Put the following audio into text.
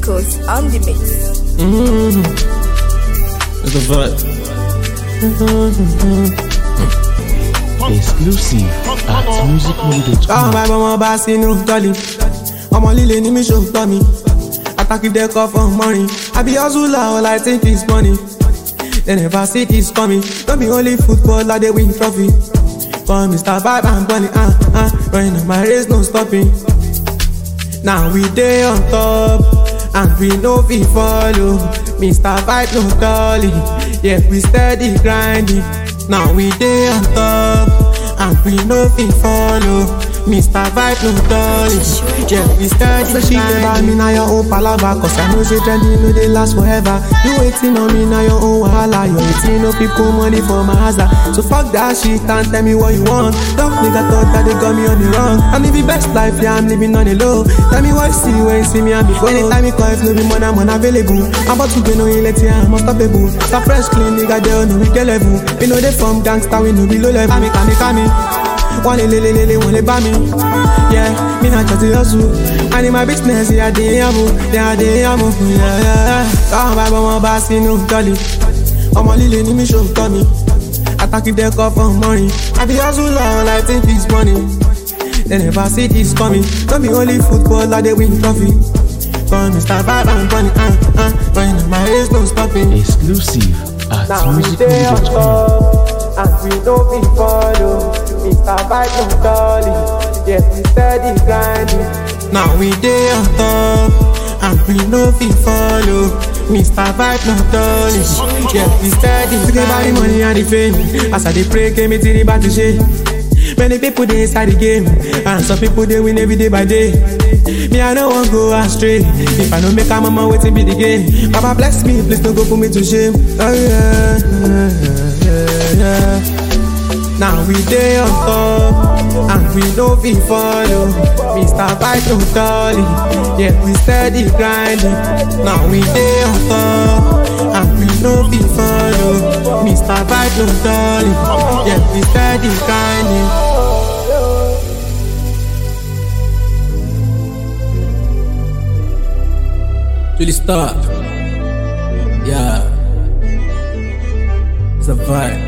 Records on the mix. It's a vibe. Exclusive at musicmovie.com. Káwọn bá wọn bá sínú jọ́lì, ọmọ líle ní mi ṣòótọ́ mi. Attack if they call for money. I be hustler, all I think is money. They never see this coming. Don't be only football, like they win trophy. Call Mr. Vibe and Bunny, running on my race, no stopping. Now we day on top, and we know we follow. Mr. Vibe no dolly, yeah we steady grinding. Now we day on top, and we know we follow. Mr. Vibe no dolly, yeah we steady grinding. So she never me now your own palava, cause I know say trending no they last forever. You waiting on me now your own wahala, you waiting no people money for my hazard. So fuck that shit and tell me what you want. Dumb nigga thought that they got me on the wrong. I'm living best life, yeah I'm living on the low. Tell me what you see when you see me and before. Anytime you call if no be money I'm unavailable. I'm about to get no electricity, I'm unstoppable. So fresh clean nigga they on no weekend level. We know they from gangsta, we know below level. Kami one lele one buy me. Yeah, me not just hustle. I need my business, yeah they am, yeah. Come by one bass in no dolly. I'm only letting me show me. Attack if they call for money. I be hustler, all I think is money. They never see this coming. Don't be only football, like they win trophy. Call Mr. Vibe and Bunny, running on my race, no stopping. Exclusive at musicmovie.com. And we know we follow. Mr. Vibe no dolly, yes we steady grinding. Now we day on top, and we know we follow. Mr. Vibe no dolly, yes we steady grinding. Forget about the money and the fame, as I dey pray came me to the battle shade. Many people they inside the game, and some people they win every day by day. Me I no want go astray. If I don't make a mama waiting be the game. Papa bless me, please don't go put me to shame. Oh yeah. Now we day on top, and we know we follow. Mr. Vibe no dolly, yeah we steady grinding. Now we day on top, and we know we follow. Mr. Vibe no dolly, yeah we steady grinding. Till it stop, yeah, it's a vibe.